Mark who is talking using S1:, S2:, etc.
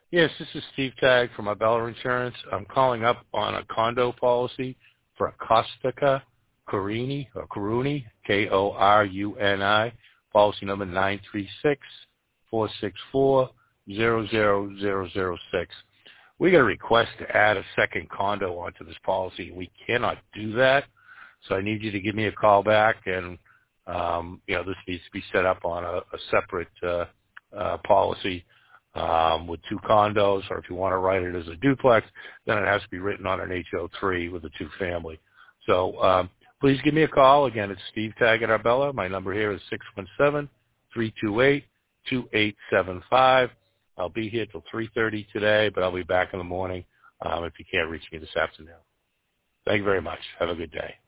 S1: Yes, this is Steve Tagg from Arbella Insurance. I'm calling up on a condo policy for Kostika Karuni, or Karuni, Koruni, policy number 936-464-00006. We got a request to add a second condo onto this policy. We cannot do that, so I need you to give me a call back, and this needs to be set up on a separate policy with two condos, or if you want to write it as a duplex, then it has to be written on an HO3 with a two-family. So please give me a call. Again, it's Steve Tagg at Arbella. My number here is 617-328-2875. I'll be here till 3:30 today, but I'll be back in the morning if you can't reach me this afternoon. Thank you very much. Have a good day.